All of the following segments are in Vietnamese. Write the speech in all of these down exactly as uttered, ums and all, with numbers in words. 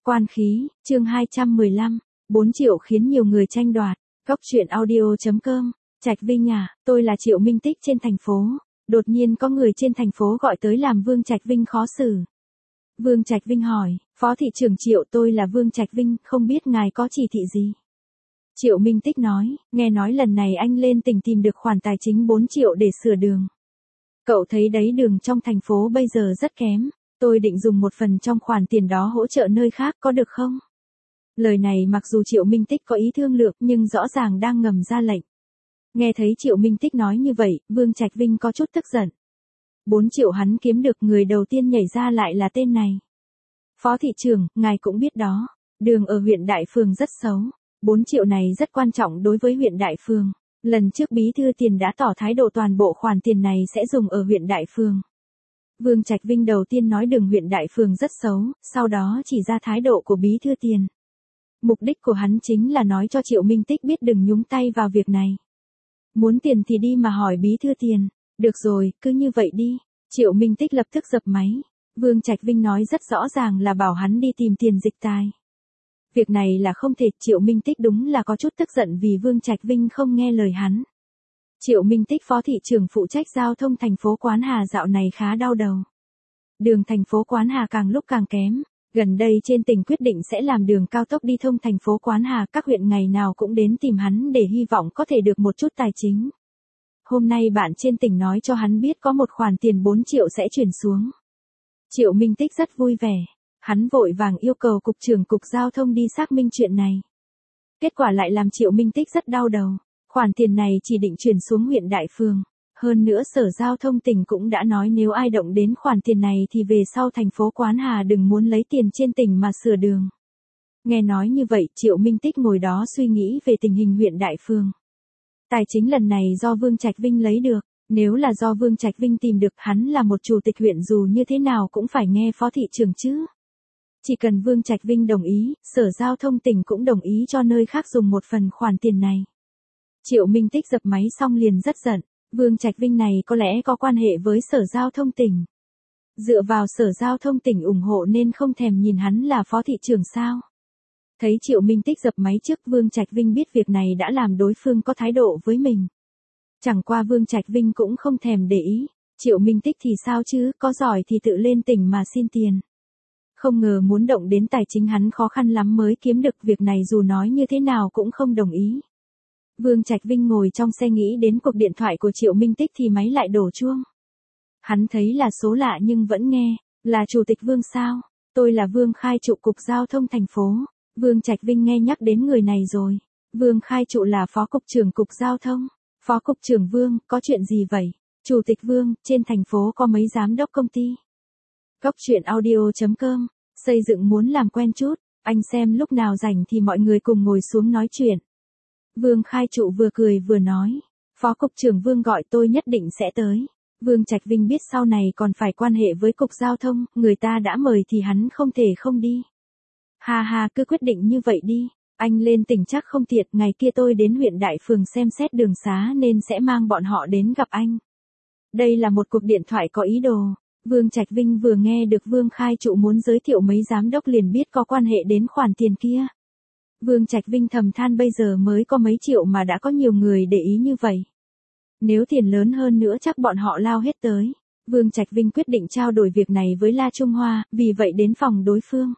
Quan khí, chương hai trăm mười lăm, bốn triệu khiến nhiều người tranh đoạt. Góc truyện audio chấm com. Trạch Vinh à, tôi là Triệu Minh Tích trên thành phố. Đột nhiên có người trên thành phố gọi tới làm Vương Trạch Vinh khó xử. Vương Trạch Vinh hỏi, Phó thị trưởng Triệu, tôi là Vương Trạch Vinh, không biết ngài có chỉ thị gì? Triệu Minh Tích nói, nghe nói lần này anh lên tỉnh tìm được khoản tài chính bốn triệu để sửa đường. Cậu thấy đấy, đường trong thành phố bây giờ rất kém. Tôi định dùng một phần trong khoản tiền đó hỗ trợ nơi khác, có được không? Lời này mặc dù Triệu Minh Tích có ý thương lượng nhưng rõ ràng đang ngầm ra lệnh. Nghe thấy Triệu Minh Tích nói như vậy, Vương Trạch Vinh có chút tức giận. bốn triệu hắn kiếm được, người đầu tiên nhảy ra lại là tên này. Phó thị trưởng, ngài cũng biết đó, đường ở huyện Đại Phường rất xấu. bốn triệu này rất quan trọng đối với huyện Đại Phường. Lần trước Bí thư Tiền đã tỏ thái độ toàn bộ khoản tiền này sẽ dùng ở huyện Đại Phường. Vương Trạch Vinh đầu tiên nói đường huyện Đại Phường rất xấu, sau đó chỉ ra thái độ của Bí thư Tiền. Mục đích của hắn chính là nói cho Triệu Minh Tích biết đừng nhúng tay vào việc này. Muốn tiền thì đi mà hỏi Bí thư Tiền. Được rồi, cứ như vậy đi. Triệu Minh Tích lập tức dập máy. Vương Trạch Vinh nói rất rõ ràng là bảo hắn đi tìm tiền dịch tài. Việc này là không thể. Triệu Minh Tích đúng là có chút tức giận vì Vương Trạch Vinh không nghe lời hắn. Triệu Minh Tích, phó thị trưởng phụ trách giao thông thành phố Quán Hà, dạo này khá đau đầu. Đường thành phố Quán Hà càng lúc càng kém. Gần đây trên tỉnh quyết định sẽ làm đường cao tốc đi thông thành phố Quán Hà, các huyện ngày nào cũng đến tìm hắn để hy vọng có thể được một chút tài chính. Hôm nay bạn trên tỉnh nói cho hắn biết có một khoản tiền bốn triệu sẽ chuyển xuống. Triệu Minh Tích rất vui vẻ. Hắn vội vàng yêu cầu cục trưởng cục giao thông đi xác minh chuyện này. Kết quả lại làm Triệu Minh Tích rất đau đầu. Khoản tiền này chỉ định chuyển xuống huyện Đại Phường. Hơn nữa Sở Giao thông tỉnh cũng đã nói nếu ai động đến khoản tiền này thì về sau thành phố Quán Hà đừng muốn lấy tiền trên tỉnh mà sửa đường. Nghe nói như vậy, Triệu Minh Tích ngồi đó suy nghĩ về tình hình huyện Đại Phường. Tài chính lần này do Vương Trạch Vinh lấy được. Nếu là do Vương Trạch Vinh tìm được, hắn là một chủ tịch huyện dù như thế nào cũng phải nghe phó thị trưởng chứ. Chỉ cần Vương Trạch Vinh đồng ý, Sở Giao thông tỉnh cũng đồng ý cho nơi khác dùng một phần khoản tiền này. Triệu Minh Tích dập máy xong liền rất giận. Vương Trạch Vinh này có lẽ có quan hệ với Sở Giao thông tỉnh. Dựa vào Sở Giao thông tỉnh ủng hộ nên không thèm nhìn hắn là phó thị trưởng sao. Thấy Triệu Minh Tích dập máy trước, Vương Trạch Vinh biết việc này đã làm đối phương có thái độ với mình. Chẳng qua Vương Trạch Vinh cũng không thèm để ý. Triệu Minh Tích thì sao chứ, có giỏi thì tự lên tỉnh mà xin tiền. Không ngờ muốn động đến tài chính hắn khó khăn lắm mới kiếm được, việc này dù nói như thế nào cũng không đồng ý. Vương Trạch Vinh ngồi trong xe nghĩ đến cuộc điện thoại của Triệu Minh Tích thì máy lại đổ chuông. Hắn thấy là số lạ nhưng vẫn nghe, là Chủ tịch Vương sao? Tôi là Vương Khai Trụ, cục giao thông thành phố. Vương Trạch Vinh nghe nhắc đến người này rồi. Vương Khai Trụ là phó cục trưởng cục giao thông. Phó cục trưởng Vương, có chuyện gì vậy? Chủ tịch Vương, trên thành phố có mấy giám đốc công ty. Góc truyện audio chấm com, xây dựng muốn làm quen chút, anh xem lúc nào rảnh thì mọi người cùng ngồi xuống nói chuyện. Vương Khai Trụ vừa cười vừa nói, Phó cục trưởng Vương gọi tôi nhất định sẽ tới. Vương Trạch Vinh biết sau này còn phải quan hệ với cục giao thông, người ta đã mời thì hắn không thể không đi. Ha ha, cứ quyết định như vậy đi, anh lên tỉnh chắc không tiện, ngày kia tôi đến huyện Đại Phường xem xét đường xá nên sẽ mang bọn họ đến gặp anh. Đây là một cuộc điện thoại có ý đồ. Vương Trạch Vinh vừa nghe được Vương Khai Trụ muốn giới thiệu mấy giám đốc liền biết có quan hệ đến khoản tiền kia. Vương Trạch Vinh thầm than bây giờ mới có mấy triệu mà đã có nhiều người để ý như vậy. Nếu tiền lớn hơn nữa chắc bọn họ lao hết tới. Vương Trạch Vinh quyết định trao đổi việc này với La Trung Hoa, vì vậy đến phòng đối phương.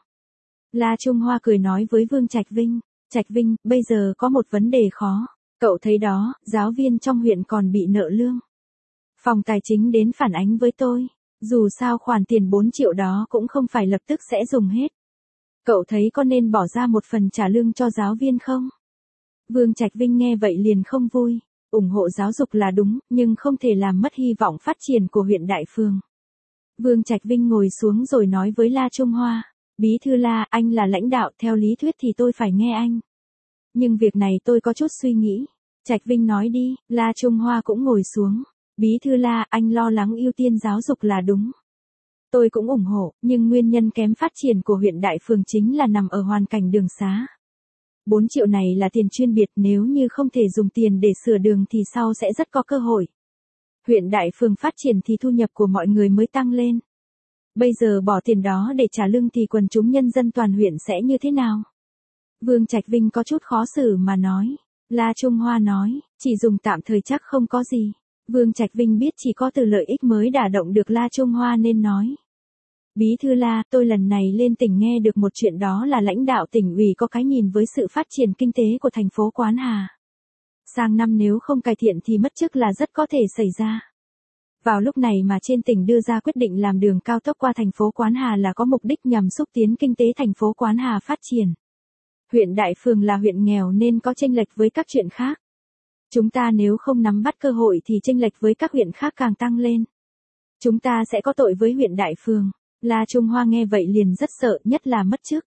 La Trung Hoa cười nói với Vương Trạch Vinh, Trạch Vinh, bây giờ có một vấn đề khó. Cậu thấy đó, giáo viên trong huyện còn bị nợ lương. Phòng tài chính đến phản ánh với tôi. Dù sao khoản tiền bốn triệu đó cũng không phải lập tức sẽ dùng hết. Cậu thấy có nên bỏ ra một phần trả lương cho giáo viên không? Vương Trạch Vinh nghe vậy liền không vui. Ủng hộ giáo dục là đúng, nhưng không thể làm mất hy vọng phát triển của huyện Đại Phường. Vương Trạch Vinh ngồi xuống rồi nói với La Trung Hoa, Bí thư La, anh là lãnh đạo, theo lý thuyết thì tôi phải nghe anh. Nhưng việc này tôi có chút suy nghĩ. Trạch Vinh nói đi. La Trung Hoa cũng ngồi xuống. Bí thư La, anh lo lắng ưu tiên giáo dục là đúng. Tôi cũng ủng hộ, nhưng nguyên nhân kém phát triển của huyện Đại Phường chính là nằm ở hoàn cảnh đường xá. bốn triệu này là tiền chuyên biệt, nếu như không thể dùng tiền để sửa đường thì sau sẽ rất có cơ hội. Huyện Đại Phường phát triển thì thu nhập của mọi người mới tăng lên. Bây giờ bỏ tiền đó để trả lương thì quần chúng nhân dân toàn huyện sẽ như thế nào? Vương Trạch Vinh có chút khó xử mà nói. La Trung Hoa nói, chỉ dùng tạm thời chắc không có gì. Vương Trạch Vinh biết chỉ có từ lợi ích mới đả động được La Trung Hoa nên nói. Bí thư La, tôi lần này lên tỉnh nghe được một chuyện, đó là lãnh đạo tỉnh ủy có cái nhìn với sự phát triển kinh tế của thành phố Quán Hà. Sang năm nếu không cải thiện thì mất chức là rất có thể xảy ra. Vào lúc này mà trên tỉnh đưa ra quyết định làm đường cao tốc qua thành phố Quán Hà là có mục đích nhằm xúc tiến kinh tế thành phố Quán Hà phát triển. Huyện Đại Phường là huyện nghèo nên có chênh lệch với các chuyện khác. Chúng ta nếu không nắm bắt cơ hội thì chênh lệch với các huyện khác càng tăng lên. Chúng ta sẽ có tội với huyện Đại Phường. La Trung Hoa nghe vậy liền rất sợ, nhất là mất chức.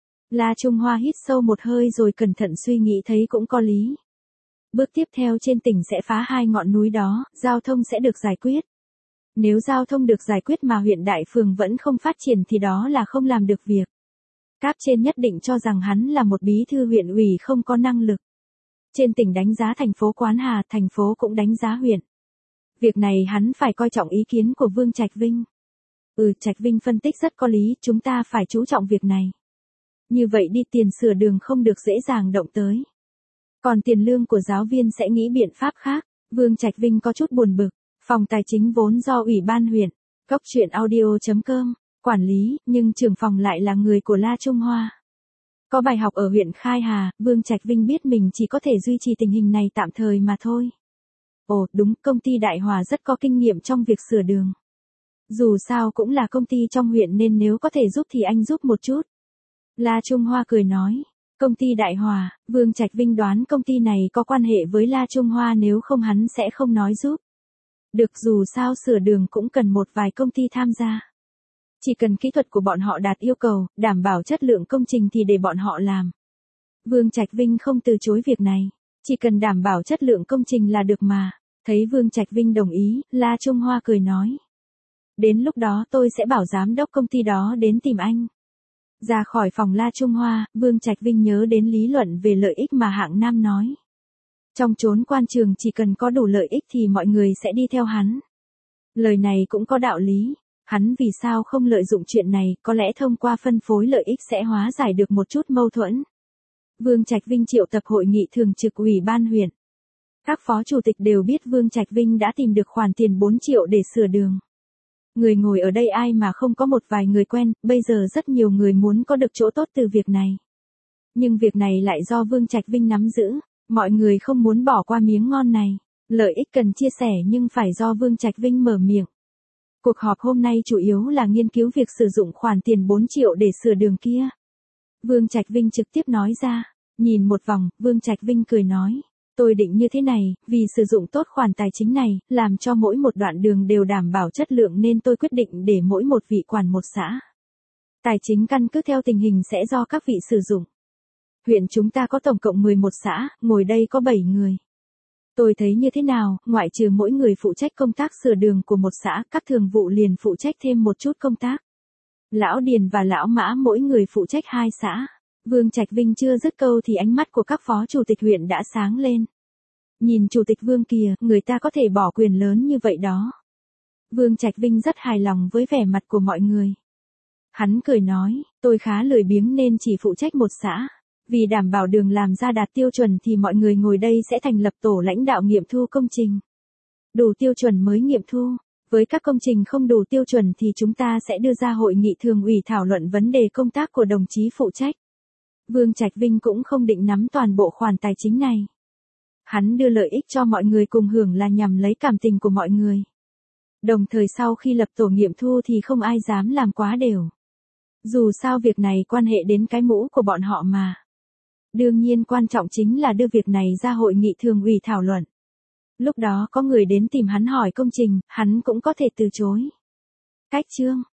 La Trung Hoa hít sâu một hơi rồi cẩn thận suy nghĩ thấy cũng có lý. Bước tiếp theo trên tỉnh sẽ phá hai ngọn núi đó, giao thông sẽ được giải quyết. Nếu giao thông được giải quyết mà huyện Đại Phường vẫn không phát triển thì đó là không làm được việc. Cấp trên nhất định cho rằng hắn là một bí thư huyện ủy không có năng lực. Trên tỉnh đánh giá thành phố Quán Hà, thành phố cũng đánh giá huyện. Việc này hắn phải coi trọng ý kiến của Vương Trạch Vinh. Ừ, Trạch Vinh phân tích rất có lý, chúng ta phải chú trọng việc này. Như vậy đi, tiền sửa đường không được dễ dàng động tới. Còn tiền lương của giáo viên sẽ nghĩ biện pháp khác. Vương Trạch Vinh có chút buồn bực. Phòng tài chính vốn do ủy ban huyện, Cốc Truyện Audio chấm com quản lý, nhưng trưởng phòng lại là người của La Trung Hoa. Có bài học ở huyện Khai Hà, Vương Trạch Vinh biết mình chỉ có thể duy trì tình hình này tạm thời mà thôi. Ồ, đúng, công ty Đại Hòa rất có kinh nghiệm trong việc sửa đường. Dù sao cũng là công ty trong huyện nên nếu có thể giúp thì anh giúp một chút. La Trung Hoa cười nói. Công ty Đại Hòa, Vương Trạch Vinh đoán công ty này có quan hệ với La Trung Hoa, nếu không hắn sẽ không nói giúp. Được, dù sao sửa đường cũng cần một vài công ty tham gia. Chỉ cần kỹ thuật của bọn họ đạt yêu cầu, đảm bảo chất lượng công trình thì để bọn họ làm. Vương Trạch Vinh không từ chối việc này. Chỉ cần đảm bảo chất lượng công trình là được mà. Thấy Vương Trạch Vinh đồng ý, La Trung Hoa cười nói. Đến lúc đó tôi sẽ bảo giám đốc công ty đó đến tìm anh. Ra khỏi phòng La Trung Hoa, Vương Trạch Vinh nhớ đến lý luận về lợi ích mà Hạng Nam nói. Trong chốn quan trường chỉ cần có đủ lợi ích thì mọi người sẽ đi theo hắn. Lời này cũng có đạo lý. Hắn vì sao không lợi dụng chuyện này, có lẽ thông qua phân phối lợi ích sẽ hóa giải được một chút mâu thuẫn. Vương Trạch Vinh triệu tập hội nghị thường trực ủy ban huyện. Các phó chủ tịch đều biết Vương Trạch Vinh đã tìm được khoản tiền bốn triệu để sửa đường. Người ngồi ở đây ai mà không có một vài người quen, bây giờ rất nhiều người muốn có được chỗ tốt từ việc này. Nhưng việc này lại do Vương Trạch Vinh nắm giữ, mọi người không muốn bỏ qua miếng ngon này. Lợi ích cần chia sẻ nhưng phải do Vương Trạch Vinh mở miệng. Cuộc họp hôm nay chủ yếu là nghiên cứu việc sử dụng khoản tiền bốn triệu để sửa đường kia. Vương Trạch Vinh trực tiếp nói ra, nhìn một vòng, Vương Trạch Vinh cười nói. Tôi định như thế này, vì sử dụng tốt khoản tài chính này, làm cho mỗi một đoạn đường đều đảm bảo chất lượng nên tôi quyết định để mỗi một vị quản một xã. Tài chính căn cứ theo tình hình sẽ do các vị sử dụng. Huyện chúng ta có tổng cộng mười một xã, ngồi đây có bảy người. Tôi thấy như thế nào, ngoại trừ mỗi người phụ trách công tác sửa đường của một xã, các thường vụ liền phụ trách thêm một chút công tác. Lão Điền và Lão Mã mỗi người phụ trách hai xã. Vương Trạch Vinh chưa dứt câu thì ánh mắt của các phó chủ tịch huyện đã sáng lên. Nhìn chủ tịch Vương kìa, người ta có thể bỏ quyền lớn như vậy đó. Vương Trạch Vinh rất hài lòng với vẻ mặt của mọi người. Hắn cười nói, tôi khá lười biếng nên chỉ phụ trách một xã. Vì đảm bảo đường làm ra đạt tiêu chuẩn thì mọi người ngồi đây sẽ thành lập tổ lãnh đạo nghiệm thu công trình. Đủ tiêu chuẩn mới nghiệm thu. Với các công trình không đủ tiêu chuẩn thì chúng ta sẽ đưa ra hội nghị thường ủy thảo luận vấn đề công tác của đồng chí phụ trách. Vương Trạch Vinh cũng không định nắm toàn bộ khoản tài chính này. Hắn đưa lợi ích cho mọi người cùng hưởng là nhằm lấy cảm tình của mọi người. Đồng thời sau khi lập tổ nghiệm thu thì không ai dám làm quá đều. Dù sao việc này quan hệ đến cái mũ của bọn họ mà. Đương nhiên quan trọng chính là đưa việc này ra hội nghị thường ủy thảo luận. Lúc đó có người đến tìm hắn hỏi công trình, hắn cũng có thể từ chối. Cách chương